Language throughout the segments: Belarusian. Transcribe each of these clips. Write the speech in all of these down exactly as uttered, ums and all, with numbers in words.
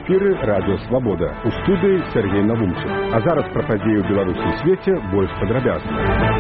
эфіры радыё Свабода. У студыі Сергей Навумчык. А зараз пра падзеі ў Беларусі і свеце больш падрабязна.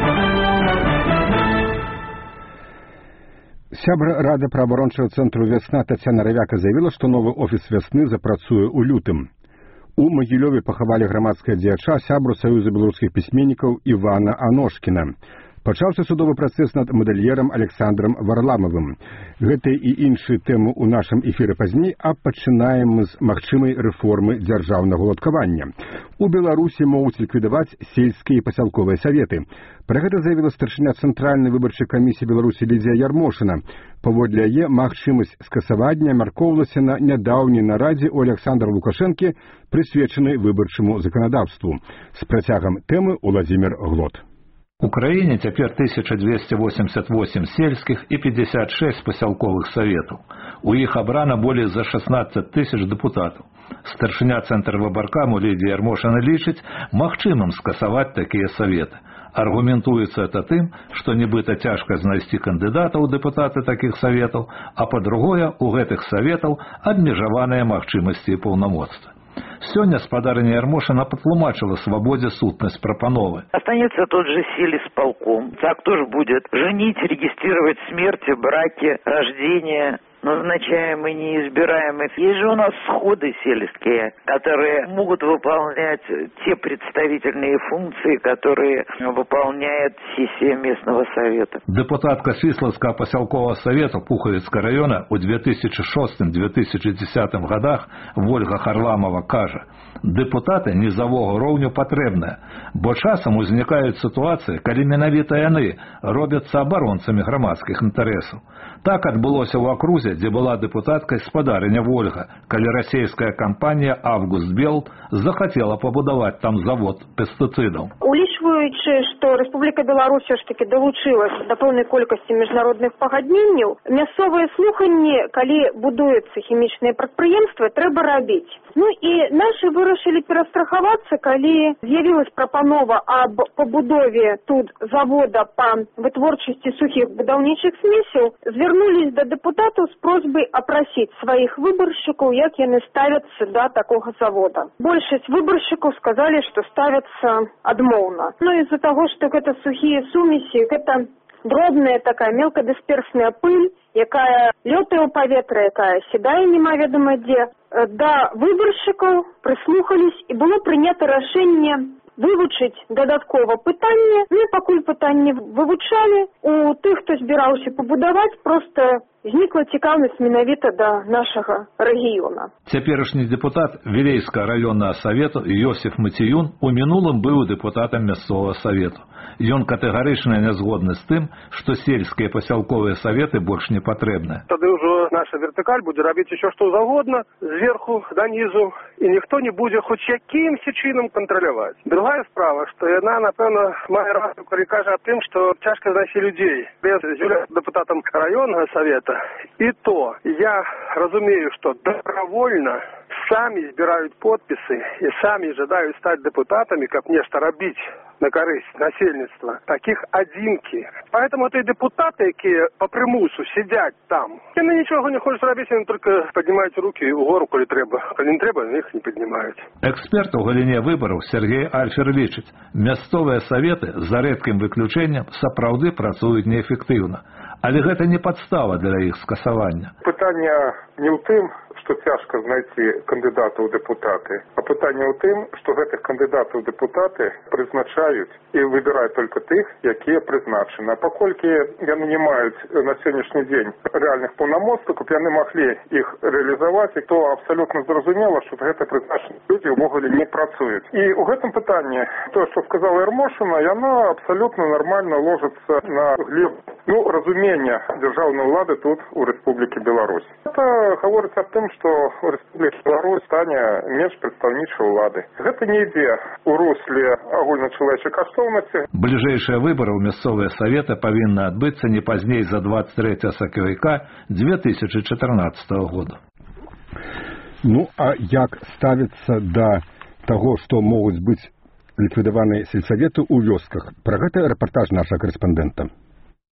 Сябра Рады праваабарончага цэнтру «Вясна» Тацяна Равяка заявіла, што новы офіс «Вясны» запрацуе ў лютым. У Магілёве пахавалі грамадскага дзеяча, сябру Саюза беларускіх пісьменнікаў Івана Аношкіна. Пачаўся судовы працэс над мадэльерам Александрам Варламавым. Гэтыя і іншыя тэмы ў нашым эфіры пазней, а пачынаем мы з магчымай рэформы дзяржаўнага уладкавання. У Беларусі могуць ліквідаваць сельскія і пасялковыя саветы. Пра гэта заявіла старшыня Цэнтральнай выбарчай камісіі Беларусі Лідзія Ярмошына. Паводле яе магчымасць скасавання мяркоўвалася на нядаўняй нарадзе ў Александра Лукашэнкі, прысвечанай выбарчаму заканадаўству. З працягам тэмы Уладзімір Глот. У краіне цяпер тысяча дзвесце восемьдесят восемь сельскіх і пятьдесят шесть пасялковых саветаў. У іх абрана болей за шестнадцать тысяч дэпутатаў. Старшыня Цэнтрвыбаркаму Лідзія Ярмошына лічыць магчымым скасаваць такія саветы. Аргументуецца это тым, што нібыта цяжка знайсці кандыдатаў у дэпутаты такіх саветаў, а па-другое, у гэтых саветаў абмежаваныя магчымасці і паўнамоцтвы. Сёння спадарыня Ярмошына патлумачыла Свабодзе сутнасць прапановы. Останется тот же сельисполком. А кто же будет женить, регистрировать смерти, браки, рождения, назначаемые, неизбираемые? Есть же у нас сходы сельские, которые могут выполнять те представительные функции, которые выполняет сессия местного совета. Депутатка Свіслацкага пасялковага совета Пухавіцкага района ў две тысячи шостым — две тысячи десятым годах Вольга Харламова кажа: «Депутаты низового роўню патрэбныя, бо часам узнікаюць сітуацыі, калі менавіта яны робяцца абаронцамі грамадскіх інтарэсаў. Так адбылося ў акрузе, дзе была дэпутаткай спадарыня Вольга, калі расійская кампанія «Август Белд» захацела пабудаваць там завод пестыцыдаў. Улічваючы, што Рэспубліка Беларусь все ж таки далучылася да пэўнай колькасці міжнародных пагадненняў, мясцовыя слуханні, калі будуюцца хімічныя прадпрыемствы, трэба рабіць. Ну і нашы вырашылі перастрахавацца, калі з'явілась прапанова аб пабудове тут завода па вытворчасці сухіх будаўнічых смесяў, звярнулись да дэпутатаў з просьбай апрасіць сваіх выбаршчыкаў, як яны ставяцца да такога завода. Большасць выбаршчыкаў сказалі, што ставяцца адмоўна. Ну з-за таго, што гэта сухія сумесі, гэта дробная такая мелкадысперсная пыль, якая лётае ў паветра, якая сядае немаведама дзе. Да выбаршчыкаў прыслухались, і было прынята рашэнне вывучыць дадаткова пытанне. Ну і пакуль пытанне вывучалі, у тых, хто збіраўся пабудаваць, проста знікла цікаўнасць менавіта да нашага рэгіёна. Цяперашні дэпутат Вілейскага раённага савету Йосиф Матіюн у мінулым быў дэпутатам мясцовага савету. Ён катэгарычна не згодны з тым, што сельскія пасялковыя саветы больш не патрэбныя. Тады ўжо наша вертыкаль будзе рабіць усё, што заўгодна, зверху да нізу, і ніхто не будзе хоць якімсьці чынам кантраляваць. Другая справа, што яна, напэўна, мае рацыю, калі кажа аб тым, што цяжка знайсці людзей. Я з'яўляюся дэпутатам раённага савета, і то я разумею, што добровольна самі збіраюць подпісы і самі жадаюць стаць дэпутатамі, каб нешта рабіць на карысць насельніцтва. Такіх адзінкі. Поэтому это депутаты, якія по прымусу сидять там. Яны нічога не хочуць рабіць, яны только паднімаюць рукі ўгору, калі трэба. Калі не трэба, іх не паднімаюць. Эксперт у галіне выбараў Сергей Альфер лічыць: мясцовыя саветы, за рэдкім выключэннем, сапраўды працуюць неэфектыўна. Але гэта не падстава для іх скасавання. Пытанне не ў тым, што цяжка знайсці кандыдата ў дэпутаты, а пытанне ў тым, што гэтых кандыдатаў ў дэпутаты прызначаюць і выбіраюць толькі тых, якія прызначаны. А паколькі яны не маюць на сённяшні дзень рэальных паўнамоцтваў, каб яны маглі іх рэалізаваць, то абсалютна зразумела, што гэта прызначаныя людзі ўвогуле не працуюць. І ў гэтым пытанні тое, што сказала Ярмошына, яно абсалютна нармальна ложыцца на глеб, ну, разумення дзяржаўнай улады тут у Рэспублікі Беларусь. Это гаворыцца аб тым, што у Рэспублікі Беларусь стане менш прадстаўнічай улады. Гэта не ідзе ў русле агульначалавечай каштоўнасці. Бліжэйшыя выбары ў мясцовыя саветы павінны адбыцца не пазней за двадцать третьего сакавіка две тысячи четырнадцатого года. Ну, а як ставіцца да таго, што могуць быць ліквідаваныя сельсаветы ў вёсках? Пра гэта рэпартаж нашага корэспандэнта.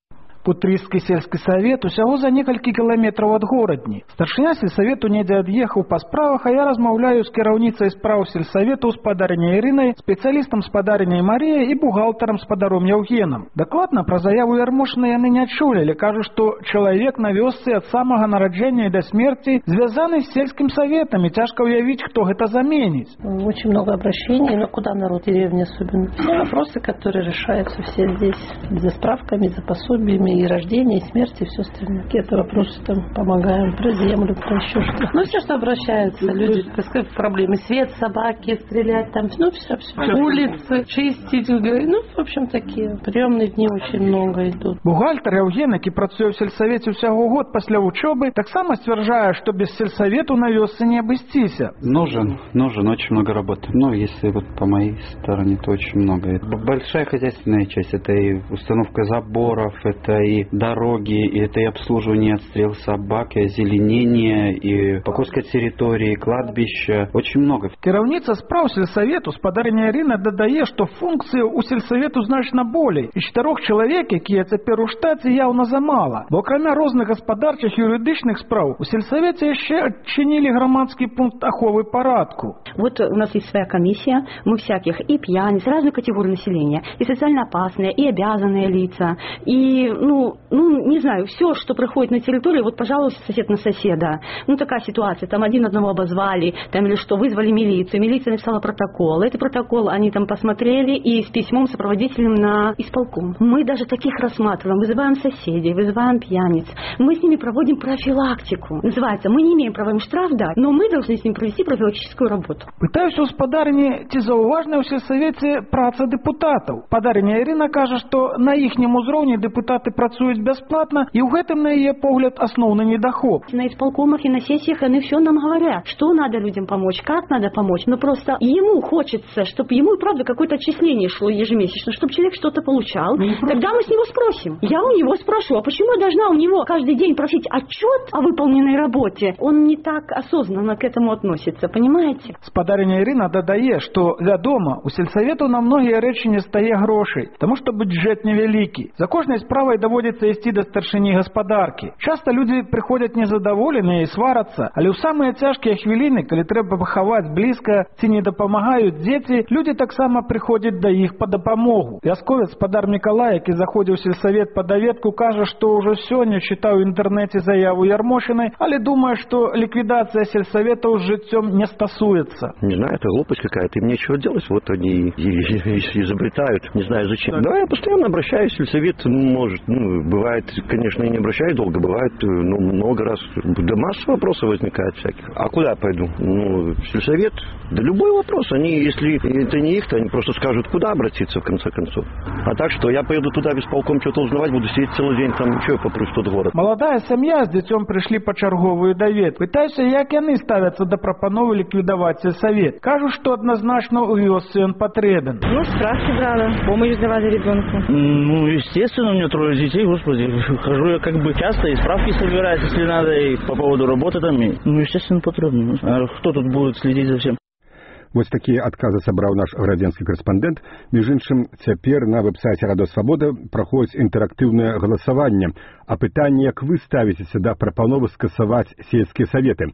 Кутрысцкі сельскі савет усяго за некалькі кіламетраў ад горадні. Старшыня сельсавету недзе ад'ехаў па справах, а я размаўляю з кіраўніцай спраў сельсавету спадарыняй Ірынай, спецыялістам спадарыняй Маріяй і бухгалтарам спадаром Яўгенам. Дакладна пра заяву Ярмошыны яны не чулі, але кажуць, што чалавек на вёсцы ад самага нараджэння і да смерці звязаны з сельскім саветам, і цяжка ўявіць, хто гэта заменіць. Очень много обращений, но куда народ деревни особенно. Все вопросы, которые решаются все здесь. За справками, за пособиями, и рождение, и смерть, и все остальное. Какие-то вопросы там помогаем, про землю, про еще что. Ну, все, что обращаются люди, так сказать, проблемы. Свет, собаки, стрелять там, ну, все, все. Улицы, чистить, ну, в общем, такие. Приемные дни очень много идут. Бухгалтер Яўген, які працуе ў сельсавеце ўсяго год пасля вучобы, таксама сцвярджае, што без сельсавету на вёсцы не абысціся. Нужен, нужен, очень много работы. Ну, если вот по моей стороне, то очень много. Это большая хозяйственная часть. Это и установка заборов, это и дороги, и это и обслуживание, отстрел собак, и озеленение, и покоска территории, кладбища. Очень много. Кіраўніца спраў сельсавету спадарыня Ірына дадае, што функцыі ў сельсавету значна болей. І чатырох чалавек, якія цяпер у штаце, яўна замала. Бо акрамя розных гаспадарчых і юрыдычных спраў, у сельсавеце яшчэ адчынілі грамадскі пункт аховы парадку. Вот у нас есть своя комиссия, мы всяких и пьяниц, разных категорий населения, и социально опасные, и обязанные лица, и, ну, ну, не знаю, все, что проходит на территории, вот, пожалуйста, сосед на соседа. Ну, такая ситуация, там один одного обозвали, там или что, вызвали милицию, милиция написала протокол, этот протокол они там посмотрели и с письмом сопроводителем на исполком. Мы даже таких рассматриваем, вызываем соседей, вызываем пьяниц, мы с ними проводим профилактику. Называется, мы не имеем права им штраф дать, но мы должны с ними провести профилактическую работу. Пытаюся у спадарні, ці заўважная ў сельсавеце праца дэпутатаў. Спадарня Ірына кажа, што на іхнім узроўні дэпутаты працуюць бясплатна, і ў гэтым, на яе погляд, асноўны недахоп. На исполкомах и на сессиях они все нам говорят, что надо людям помочь, как надо помочь. Но просто ему хочется, чтобы ему, правда, какое-то отчисление шло ежемесячно, чтобы человек что-то получал. Тогда мы с него спросим. Я у него спрошу, а почему я должна у него каждый день просить отчет о выполненной работе? Он не так осознанно к этому относится, понимаете? Спадарня Ірына дадае, што, вядома, у сельсавету на многія рэчы не стае грошай, таму што бюджэт невялікі. За кожнай справай даводзіцца ісці да старшыні гаспадаркі. Часта людзі прыходзяць незадаволеныя і сварацца, але ў самыя цяжкія хвіліны, калі трэба пахаваць блізка ці не дапамагаюць дзеці, людзі таксама прыходзяць да іх па дапамогу. Вясковец спадар Мікалай, які заходзіў у сельсавет па даведку, кажа, што ўжо сёння чытаў у інтэрнэце заяву Ярмошынай, але думае, што ліквідацыя сельсаветаў з жыццём не стасуецца. Не знаю, это глупость какая-то, им нечего делать, вот они и, и, и изобретают, не знаю зачем. Да, я постоянно обращаюсь в сельсовет, может, ну, бывает, конечно, и не обращаюсь долго, бывает, ну, много раз, да масса вопросов возникает всяких. А куда я пойду? Ну, в сельсовет, да любой вопрос, они, если это не их, то они просто скажут, куда обратиться, в конце концов. А так что я поеду туда без полком что-то узнавать, буду сидеть целый день, там, что я попрусь в тот город. Молодая сям'я з дзіцём прыйшлі па чарговую давед. Пытаюся, як яны ставяцца да прапановы ліквідаваць сельсавет. Кажу, што адназначна ў вёсцы ён патрэбен. Ну, справки брала, помощь давали ребенку. Ну, естественно, у меня трое детей, господи. Хожу я как бы часто, и справки собираюсь, если надо, и по поводу работы там. И, ну, естественно, потребно. А кто тут будет следить за всем? Вось такія адказы сабраў наш градзенскі корэспандэнт. Між іншым, цяпер на вэб-сайце Радыёвабода праходзіць інтэрактыўнае галасаванне. А пытанне, як вы ставіцеся да прапановы скасаваць сельскія саветы.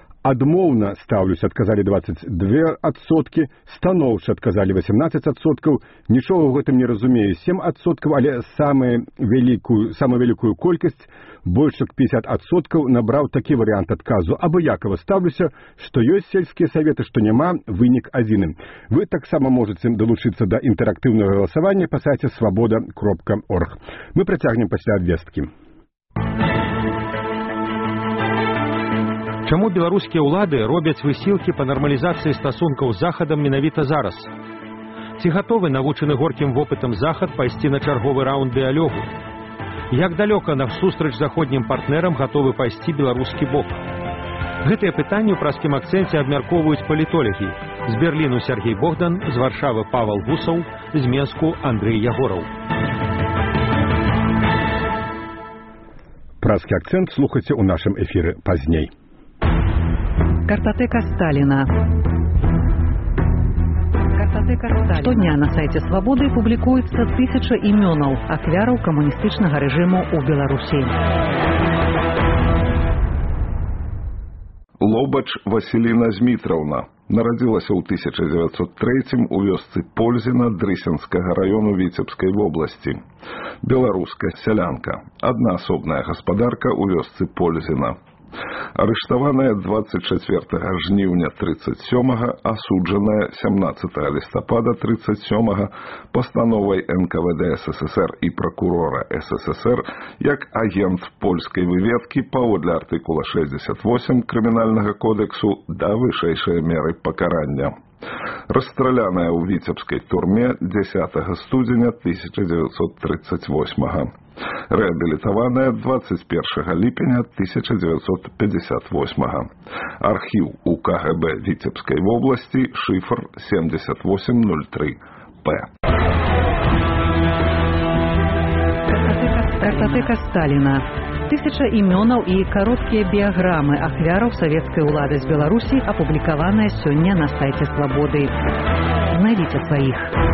Адмоўна стаўлюся, адказалі двадцать два адсоткі, станоўча адказалі восемнадцать адсоткаў, нічога ў гэтым не разумею, семь адсоткаў, але самую вялікую, самую вялікую колькасць, больш як пятьдесят адсоткаў, набраў такі варыянт адказу. Абыякава стаўлюся, што ёсць сельскія саветы, што няма, вынік адзіны. Вы таксама можаце далучыцца да інтэрактыўнага галасавання па сайце свабода кропка орг. Мы працягнем пасля абвесткі. Чаму беларускія ўлады робяць высілкі па нармалізацыі стасункаў з Захадам менавіта зараз? Ці гатовы навучаны горкім вопытам Захад пайсці на чарговы раунд дыялогу? Як далёка насустрач заходнім партнерам гатовы пайсці беларускі бок? Гэтыя пытанні ў праскім акцэнце абмяркоўваюць палітолагі. З Берліну Сергей Богдан, з Варшавы Павел Гусаў, з Менску Андрей Ягораў. Праскі акцэнт слухайце ў нашым эфіры пазней. Картотека Сталина. Штодня на сайце «Свабоды» публікуецца тысяча імёнаў ахвяраў камуністычнага рэжыму ў Беларусі. Лобач Васіліна Змітраўна нарадзілася ў тысяча дзевяцьсот трэцім у вёсцы Пользіна Дрысенскага раёну Віцебскай вобласці. Беларуская сялянка, аднаасобная гаспадарка ў вёсцы Пользіна. Арыштаваная двадцать чацвёртага жніўня тридцать сёмага, асуджаная сямнаццатага лістапада тридцать сёмага пастановай эн ка вэ дэ эс эс эс эр і пракурора эс эс эс эр як агент польскай выведкі паводле артыкула шэсцьдзесят восем крымінальнага кодексу да вышэйшай меры пакарання. Расстраляная ў віцебскай турме дзесятага студзеня тысяча дзевяцьсот тридцать восьмага. Рэабілітаваная двадцать першага ліпеня тысяча дзевяцьсот пятьдесят восьмага. Архіў у ка гэ бэ Віцебскай вобласці, шыфр семьдесят восемь ноль три пэ. Картатэка Сталіна. Тысяча імёнаў і кароткія біяграмы ахвяраў савецкай улады з Беларусі апублікаваныя сёння на сайце «Свабоды». Знайдзіце сваіх.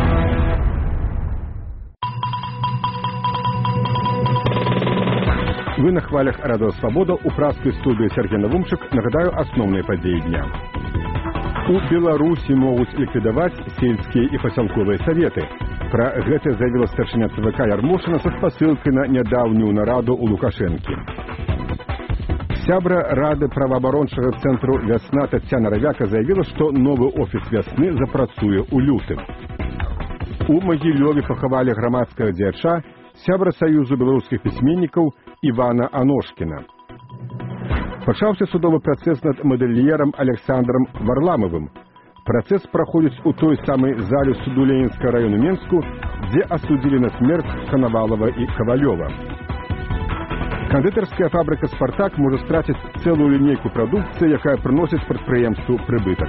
Вы на хвалях радио «Свобода». У пражской студии Сергей Навумчик. Нагадаю основные подеи дня. У Беларуси могут ликвидовать сельские и поселковые советы. Про гэта заявила старшыня цэ вэ ка Ярмошина со спасылкой на недавнюю нараду у Лукашенки. Сябра Рады правоабарончага цэнтру «Вясна» Татьяна Равяка заявила, что новый офис «Вясны» запрацуе у лютым. У Магілёве пахавалі грамадскага дзеяча, сябра Саюзу беларускіх пісьменнікаў Івана Аношкіна. Пачаўся судовы працэс над мадэльерам Александром Варламовым. Працэс праходзіць у той самай зале суду Ленінскага району Менску, дзе асудзілі на смерць Коновалова і Кавалёва. Кандытарская фабрика «Спартак» можа страціць цэлую лінейку прадукцыі, якая прыносіць прадпрыемству прыбытак.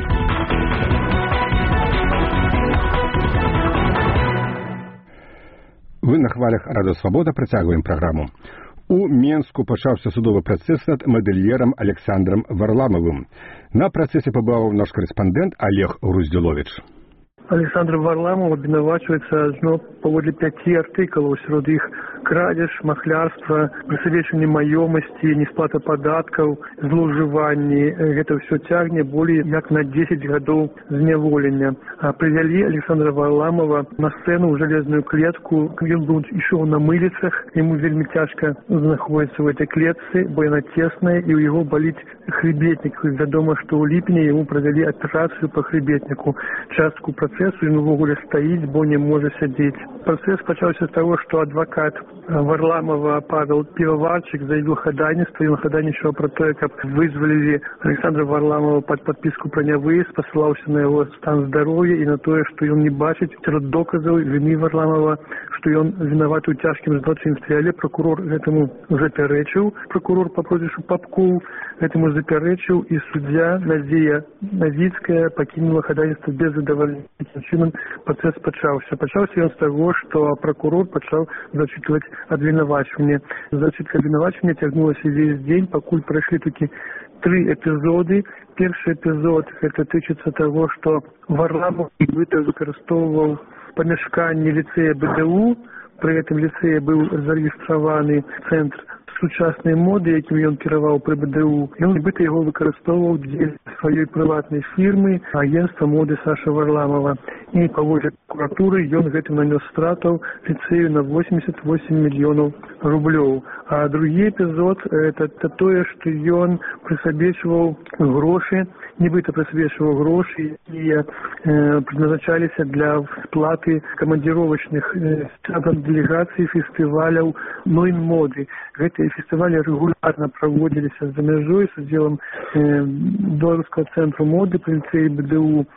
Вы на хвалях радио «Свобода». Працягваем праграму. У Менску пачаўся судовы працэс над мадэльерам Александром Варламовым. На працэсе пабываў наш корэспандэнт Олег Груздзіловіч. Александр Варламов абвінавачваецца зноў паводле пяці артыкулаў, сярод іх крадзеж, махлярства, прысвечанне маёмасці, несплата падаткаў, злоўжыванні. Гэта ўсё цягне болей як на дзесяць гадоў зняволення. А прывялі Александра Варламова на сцэну ў жалезную клетку. Ён быў ішоў на мыліцах, яму вельмі цяжка знаходзіцца ў этой клетцы, бо яна цесная і ў яго баліць хребетнік. Вядома, што ў ліпені яму правялі аперацыю па хребетніку. Частку працэсу ён увогуле стаіць, бо не можа сядзець. Працэс пачаўся з таго, што адвакат Варламова Павел Піваварчык заявіў хадайніцтва, ён хадайнічаў пра тое, каб вызвалілі Александра Варламова пад падпіску пра нявыезд, пасылаўся на яго стан здароўя і на тое, што ён не бачыць сярод доказаў віны Варламова, што ён вінаваты ў цяжкім злочынстве, але пракурор гэтаму запярэчыў. Пракурор па прозвішчу Папкоў гэтаму запярэчыў, і суддзя Надзея Навіцкая пакінула хадайніцтва без задавальнення. Такім чынам працэс пачаўся. Пачаўся ён з таго, што пракурор пачаў зачытваць абвінавачванне. Зачытка абвінавачвання цягнулася весь дзень, пакуль прайшлі толькі тры эпізоды. Першы эпізод гэта тычыцца таго, што Варламов нібыта выкарыстоўваў памяшканне ліцэя бэ дэ у. Пры гэтым ліцэе быў зарэгістраваны цэнтр сучаснай моды, якім ён кіраваў пры бэ дэ у. Ён нібыта яго выкарыстоўваў дзеля сваёй прыватнай фірмы агенцтва моды Саша Варламова. І паводле пракуратуры ён гэтым нанёс стратаў ліцэю на восемьдесят восемь мільёнаў рублёў. А другі эпізод это тое, што ён прысабечваў грошы, нібыта прысабечваў грошы, якія э, прызначаліся для сплаты камандзіровачных э, дэлегацый фестываляў нойн моды. Гэтыя фестывалі рэгулярна праводзіліся за мяжой з удзелам э, беларускага цэнтру моды пры ліцэі бэ дэ у.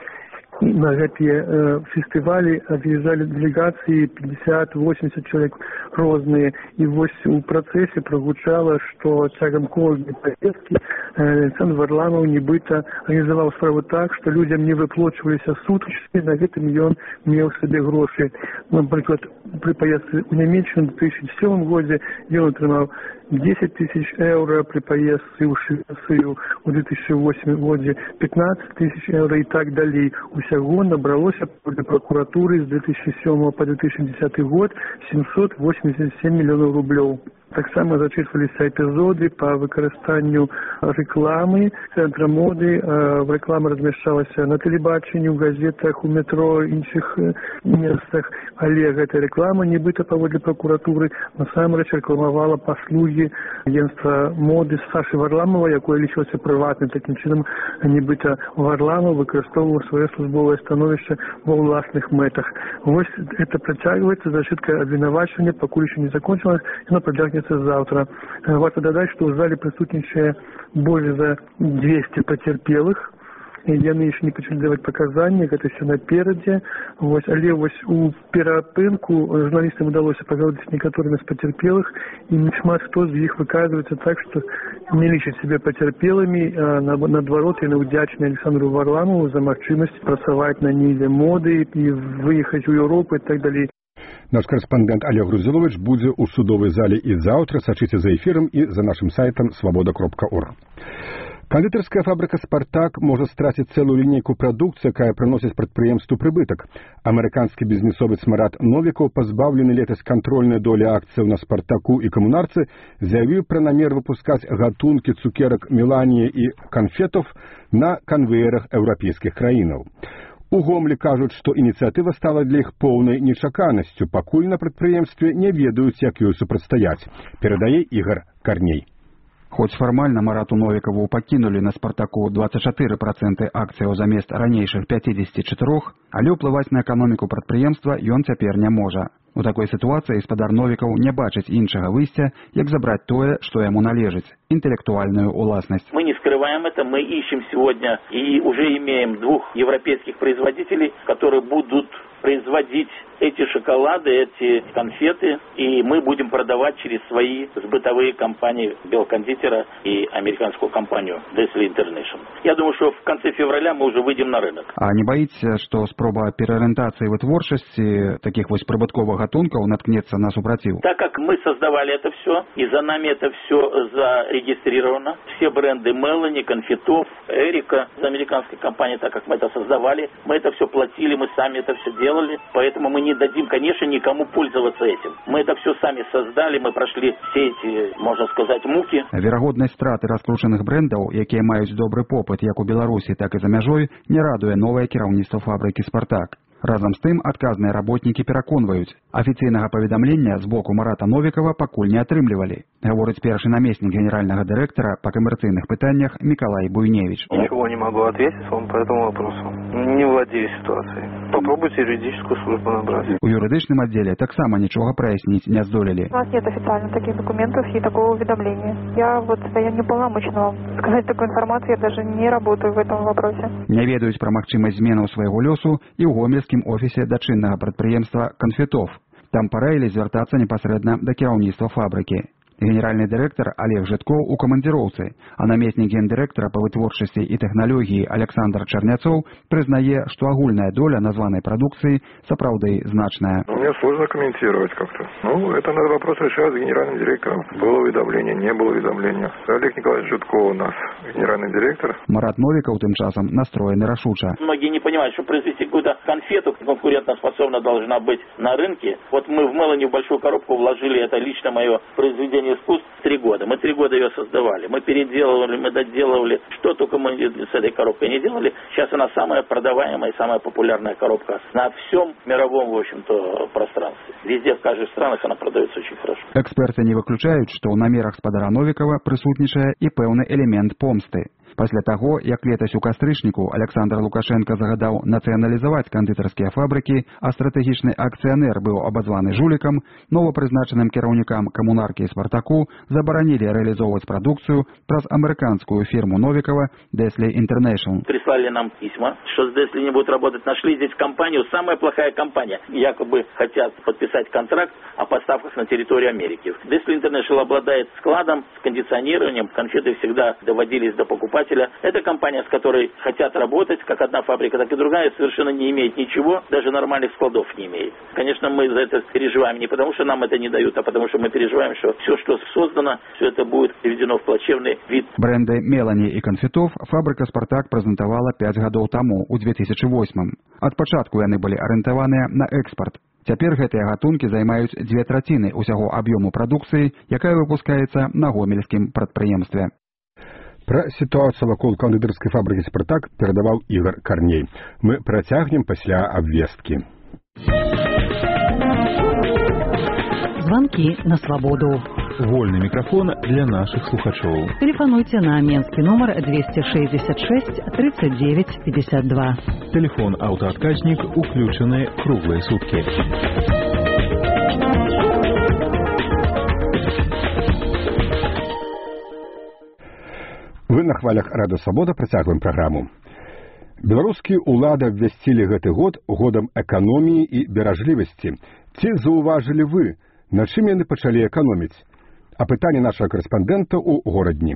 На гэтыя э, фестывалі ад'язджалі дэлегацыі пятьдесят восемьдесят чалавек розныя. І вось у працэсе прагучала, што цягам кожнай паездкі э, Александр Варламов нібыта арганізаваў справу так, што людзям не выплачваліся сутачныя, на гэтым ён меў сабе грошы. Напрыклад, пры паездцы ў Нямецчыну ў две тысячи сёмым годзе ён атрымаў десять тысяч еўра, пры паездцы ў Швецыю ў две тысячи восьмым годзе пятнадцать тысяч еўра і так далей. всего набралось для прокуратуры с две тысячи седьмого по две тысячи десятый год семьсот восемьдесят семь миллионов рублей. Так само зачитывалися эпизоды по выкористанию рекламы центра моды. Реклама размещалася на телебачении, в газетах, у метро, інших местах. Але эта реклама нібито паводле прокуратуры насамрэч рекламовала послуги агентства моды Саши Варламова, якое лічылася прыватным. Таким чином нібито Варламов выкарыстоўваў свое службовое становище во властных мэтах. Вот это протягивается, защитка обвинувачивания, покуль еще не закончилась, оно продолжается завтра. Варто додать, что в зале присутствующие более за двести потерпелых. И яны еще не пачалі даваць паказанні, гэта все наперадзе. Вось, але вось у перапынку журналістам удалося пагаварыць з некаторымі з пацярпелых, і шмат хто з іх выказваецца так, што не лічаць сябе пацярпелымі, а наадварот яны ўдзячныя Александру Варламову за магчымасць працаваць на ніве моды і выехаць у Еўропу і так далей. Наш корэспандэнт Олег Грузилович будзе ў судовай зале і заўтра. Сачыце за эфірам і за нашым сайтам свабода кропка орг. Кондитерская фабрика «Спартак» может страціць цэлую лінейку прадукцыі, якая прыносіць прадпрыемству прыбытак. Амерыканскі бізнесовец Марат Новікаў, пазбаўлены летась кантрольнай долі акцыяў на «Спартаку» і «Камунарцы», заявіў пра намер выпускаць гатункі цукерак «Меланія» і канфетов на канвеерах еўрапейскіх краінаў. У Гомлі кажуць, што ініцыятыва стала для іх поўнай нечаканасцю, пакуль на прадпрыемстве не ведаюць, як ёй супрацьстаяць. Перадае Ігор Карней. Хоць фармальна Марату Новікаву пакінулі на «Спартаку» двадцать четыре процента акцыяў замест ранейшых пятьдесят четыре, але ўплываць на эканоміку прадпрыемства ён цяпер не можа. У такой сітуацыі спадар Новікаў не бачыць іншага выйсця, як забраць тое, што яму належыць – интеллектуальную уласнасць. Мы не скрываем это, мы ищем сегодня и уже имеем двух европейских производителей, которые будут производить эти шоколады, эти конфеты, и мы будем продавать через свои сбытовые компании Белкондитера и американскую компанию Desley International. Я думаю, что в конце февраля мы уже выйдем на рынок. А не боится, что спроба переориентации вытворчасці таких вот прибытковых гатунков наткнется на супротив? Так как мы создавали это все, и за нами это все зарегистрировано, все бренды Мелани, Конфетов, Эрика, за американской компанией, так как мы это создавали, мы это все платили, мы сами это все делали, поэтому мы не дадим, конечно, никому пользоваться этим. Мы это все сами создали, мы прошли все эти, можно сказать, муки. Верагоднасць страты раскручаных брэндаў, якія маюць добры попыт як у Беларусі, так і за мяжой, не радуе новае кіраўніцтва фабрыкі «Спартак». Разам з тым адказныя работнікі пераконваюць, афіцыйнага паведамлення з боку Марата Новікава пакуль не атрымлівалі, гаворыць першы намеснік генеральнага дырэктара па камерцыйных пытаннях Миколай Буйневич. Ничего не могу ответить вам по этому вопросу. Не владею ситуацией. Попробуйте юридическую службу набрать. У юрыдычным аддзеле таксама нічога праясніць не здолелі. У нас нет официально таких документов и такого уведомления. Я вот я не полномочна вам сказать такую информацию, я даже не работаю в этом вопросе. Не ведаюць пра магчымасць зменаў свайго лёсу і ў гомельскім офісе дачыннага прадпрыемства «Конфетов». Там параілі звяртацца непасрэдна да кіраўніцтва фабрыкі. Генеральный директор Олег Житков у командировцы, а наместник гендиректора по вытворчасці и технологии Александр Черняцов признае, что огульная доля названной продукции сапраўды значная. Мне сложно комментировать как-то. Ну, это надо вопрос решать с генеральным директором. Было уведомление, не было уведомления. Олег Николаевич Житков у нас генеральный директор. Марат Новиков тем часом настроен рашуча. Многие не понимают, что произвести какую-то конфету конкурентоспособна должна быть на рынке. Вот мы в Мелани в большую коробку вложили, это лично мое произведение искусств, три года. Мы три года ее создавали. Мы переделывали, мы доделывали. Что только мы с этой коробкой не делали. Сейчас она самая продаваемая и самая популярная коробка на всем мировом, в общем-то, пространстве. Везде, в каждой странах она продается очень хорошо. Эксперты не выключают, что у намерах спадара Новикова присутнічае и пэўны элемент помсты. Пасля таго, як летась у кастрычніку Александр Лукашенко загадаў нацыяналізаваць кандытарскія фабрыкі, а стратэгічны акцыянер быў абазваны жулікам, новапрызначаным кіраўнікам камунаркі і «Спартаку» забаранілі рэалізоўваць прадукцыю праз амерыканскую фирму Новикова Desley International. Прислали нам письма, что с Desley не будут работать. Нашли здесь компанию, самая плохая компания. Якобы хотят подписать контракт о поставках на территорию Америки. Desley International обладает складом с кондиционированием. Конфеты всегда доводились до покупателей покупателя. Это компания, с которой хотят работать, как одна фабрика, так и другая, совершенно не имеет ничего, даже нормальных складов не имеет. Конечно, мы за это переживаем не потому, что нам это не дают, а потому, что мы переживаем, что все, что создано, все это будет приведено в плачевный вид. Бренды «Мелани» и «Конфетов» фабрика «Спартак» прэзентавала пяць гадоў таму, у две тысячи восьмым. Ад пачатку яны былі арыентаваныя на экспарт. Цяпер гэтыя гатункі займаюць дзве траціны ўсяго аб'ёму прадукцыі, якая выпускаецца на гомельскім прадпрыемстве. Пра сітуацыю вакол кандытарскай фабрыкі «Спартак» перадаваў Ігор Карней. Мы працягнем пасля абвесткі. Звонки на свободу. Вольный микрофон для наших слухачоў. Телефонуйте на менский номер двести шестьдесят шесть тридцать девять пятьдесят два. Телефон «Автоотказник» уключены круглые сутки. Вы на хвалях Радыё Свабода працягваем праграму. Беларускія ўлады абвясцілі гэты год годам эканоміі і беражлівасці. Ці заўважылі вы, на чым яны пачалі эканоміць? А пытанне нашего корреспондента у Городни.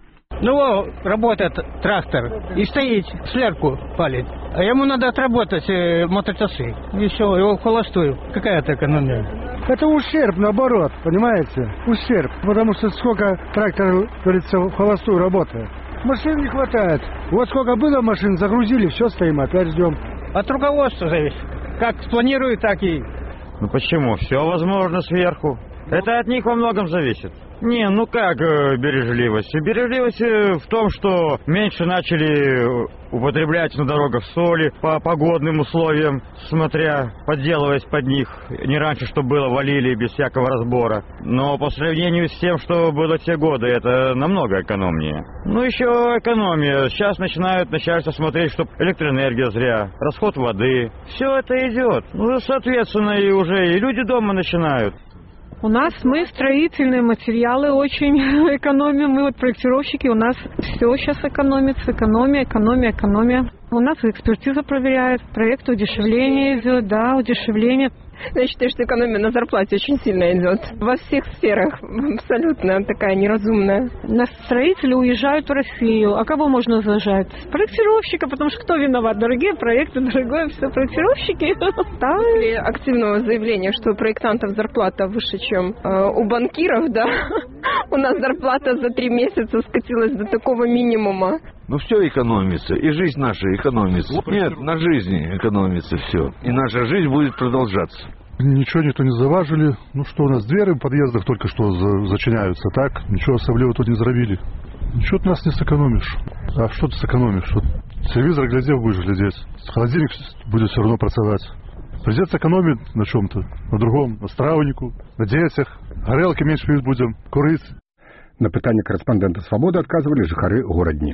Ну, работает трактор и стоит, слерку палит. А ему надо отработать э, мотоцикл. И все, его в холостую. Какая это экономия? Это ущерб, наоборот, понимаете? Ущерб. Потому что сколько трактор, говорится, в холостую работает. Машин не хватает. Вот сколько было машин, загрузили, все, стоим, опять ждем. От руководства зависит. Как спланируют, так и... Ну почему? Все возможно сверху. Это от них во многом зависит. Не, ну как э, бережливость? Бережливость э, в том, что меньше начали употреблять на дорогах соли по погодным условиям, смотря, подделываясь под них. Не раньше, что было, валили без всякого разбора. Но по сравнению с тем, что было те годы, это намного экономнее. Ну еще экономия. Сейчас начинают начальство смотреть, чтобы электроэнергия зря, расход воды. Все это идет. Ну, соответственно, и уже и люди дома начинают. У нас мы строительные материалы очень экономим. Мы вот проектировщики, у нас все сейчас экономится. Экономия, экономия, экономия. У нас экспертиза проверяет, проект удешевления идет, да, удешевление. Я считаю, что экономия на зарплате очень сильно идет. Во всех сферах абсолютно такая неразумная. Нас строители уезжают в Россию. А кого можно зажать? Проектировщика, потому что кто виноват? Дорогие проекты, дорогое все, проектировщики. После активного заявления, что у проектантов зарплата выше, чем э, у банкиров, да, у нас зарплата за три месяца скатилась до такого минимума. Ну все экономится, и жизнь наша экономится. Нет, на жизни экономится все. И наша жизнь будет продолжаться. Ничего никто не заважили. Ну что, у нас двери в подъездах только что за, зачиняются, так? Ничего особливого тут не заробили. Ничего ты нас не сэкономишь. А что ты сэкономишь? Что? Телевизор глядел, будешь глядеть. Холодильник будет все равно працаваць. Придется экономить на чем-то. На другом, на стравнику, на детях. Горелки меньше пить будем, курить. На пытанне корреспондента «Свободы» отказывали жыхары Городни.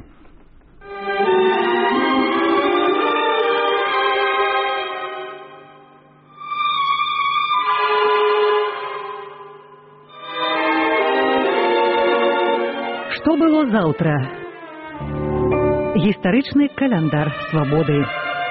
Что было завтра? Гістарычны календар свабоды.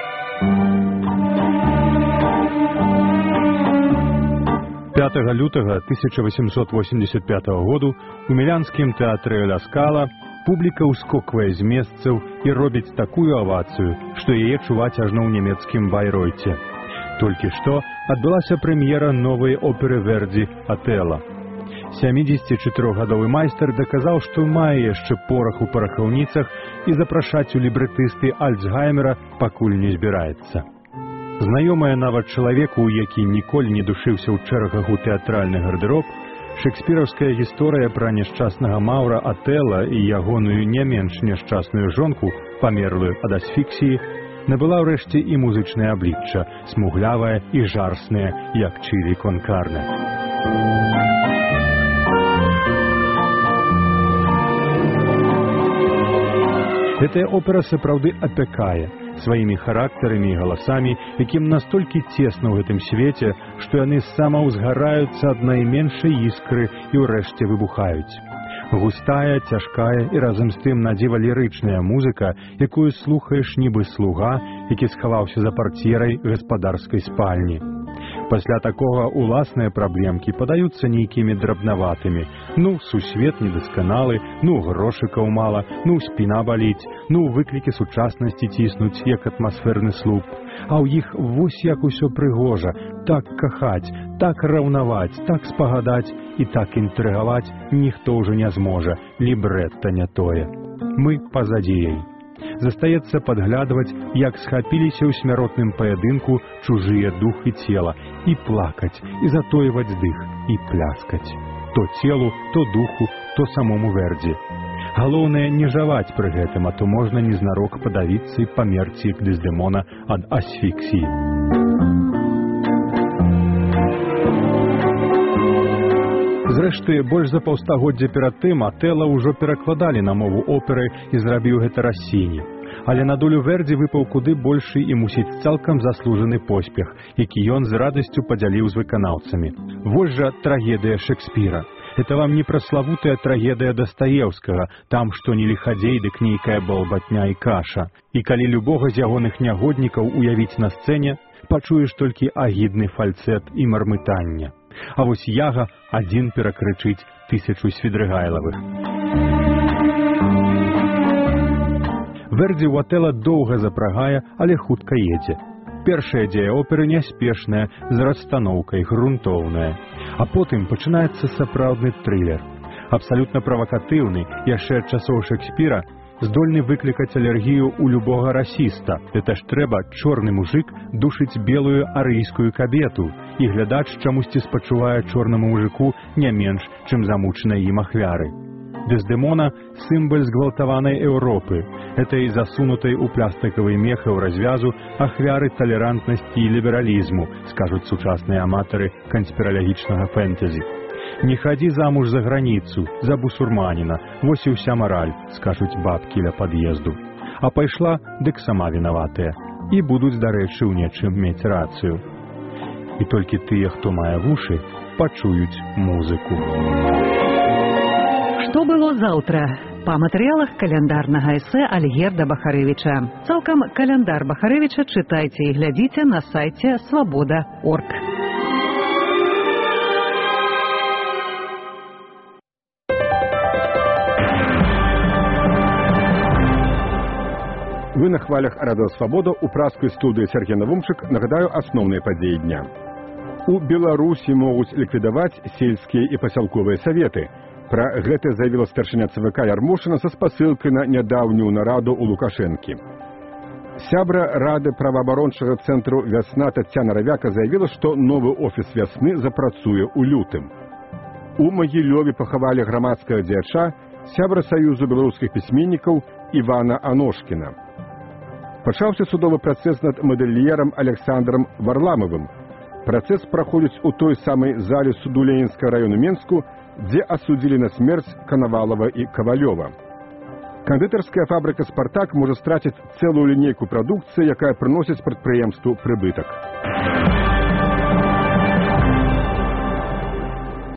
пятага лютага тысяча восемьсот восемьдесят пятого году у мілянскім тэатры «Ля Скала» публіка ўскоквае з месцаў і робіць такую авацыю, што яе чуваць ажно ў нямецкім Байройце. Толькі што адбылася прэм'ера новай оперы Верді «Отелло». сямідзесятчатырохгадовы майстар даказаў, што мае яшчэ порах у парахаўніцах і запрашаць у лібрэтысты Альцгаймера пакуль не збіраецца. Знаёмая нават чалавеку, які ніколі не душыўся ў чэргах у тэатральны гардэроб, шекспіраўская гісторыя пра няшчаснага Маўра Отелло і ягоную не менш няшчасную жонку, памерлую ад асфіксіі, набыла ўрэшце і музычнае аблічча, смуглявае і жарснае, як чылі кон карне. Гэтая опера сапраўды апякае сваімі характарамі і галасамі, якім настолькі цесна ў гэтым свеце, што яны самаўзгараюцца ад найменшай іскры і ўрэшце выбухаюць. Густая, цяжкая і разам з тым надзіва лірычная музыка, якую слухаеш нібы слуга, які схаваўся за партьерай гаспадарскай спальні. Пасля такога уласныя праблемкі падаюцца нейкімі драбнаватымі. Ну, сусвет недасканалы, ну, грошыкаў мала, ну, спіна баліць, ну, выклікі сучаснасці ціснуць, як атмасферны слуп. А ў іх вось як усё прыгожа, так кахаць, так раўнаваць, так спагадаць і так інтрыгаваць ніхто ўжо не зможа, лібрэтта не тое. Мы па-за дзеяй. Застаецца падглядваць, як схапіліся ў смяротным паядынку чужыя дух і цела, і плакаць, і затойваць дых, і пляскаць. То целу, то духу, то самому Вердзі. Галоўнае не жаваць пры гэтым, а то можна незнарок падавіцца і памерці, як Дэздэмона ад асфіксіі. Зрэшты, больш за паўстагоддзя перад тым Атэла ўжо перакладалі на мову оперы і зрабіў гэта Рассіні. Але на долю Вердзі выпаў куды большы і, мусіць, цалкам заслужаны поспех, які ён з радасцю падзяліў з выканаўцамі. Вось жа трагедыя Шекспіра. Это вам не праславутая трагедыя Дастаеўскага, там што не ліхадзей, дык нейкая балбатня і каша. І калі любога з ягоных нягоднікаў уявіць на сцэне, пачуеш толькі агідны фальцэт і мармытанне. А вось Яга адзін перакрычыць тысячу Свідрыгайлавых. Вердзі ў Атэла доўга запрагае, але хутка едзе. Першая дзея оперы няспешная, з расстаноўкай, грунтоўная. А потым пачынаецца сапраўдны трылер. Абсалютна правакатыўны, яшчэ ад часоў Шекспіра, здольны выклікаць алергію ў любога расіста. Это ж трэба, чорны мужик душыць белую арыйскую кабету, і глядач чамусьці спачувае чорнаму мужику не менш, чым замучанай ім ахвяры. Дэздэмона – сімбаль згвалтаванай Еўропы, этой засунутай у пластыкавый мех і ў развязу ахвяры талерантнасці і лібералізму, скажуць сучасныя аматары канспіралагічнага фэнтэзі. Не хадзі замуж за граніцу, за бусурманіна, вось і ўся мараль, скажуць бабкі ля пад'езду. А пайшла, дык сама вінаватая. І будуць, дарэчы, у нечым мець рацыю. І толькі тыя, хто мае вушы, пачуюць музыку. Што было заўтра? Па матэрыялах каляндарнага эсэ Альгерда Бахарэвіча. Цалкам каляндар Бахарэвіча чытайце і глядзіце на сайце свабода точка орг. Вы на хвалях радыё «Свабода» у праскай студыі Сергей Навумчык. Нагадаю асноўныя падзеі дня. У Беларусі могуць ліквідаваць сельскія і пасялковыя саветы. Пра гэта заявіла старшыня ЦВК Ярмошына са спасылкай на нядаўнюю нараду ў Лукашэнкі. Сябра Рады праваабарончага цэнтру «Вясна» Таццяна Равяка заявіла, што новы офіс «Вясны» запрацуе ў лютым. У Магілёве пахавалі грамадскага дзеяча, сябра Саюзу беларускіх пісьменнікаў Івана Аношкіна. Пачаўся судовы працэс над мадэльерам Александрам Варламавым. Працэс праходзіць у той самай зале суду Ленінскага раёну Менску, дзе асудзілі на смерць Канавалава і Кавалёва. Кандытарская фабрыка «Спартак» можа страціць цэлую лінейку прадукцыі, якая прыносіць прадпрыемству прыбытак.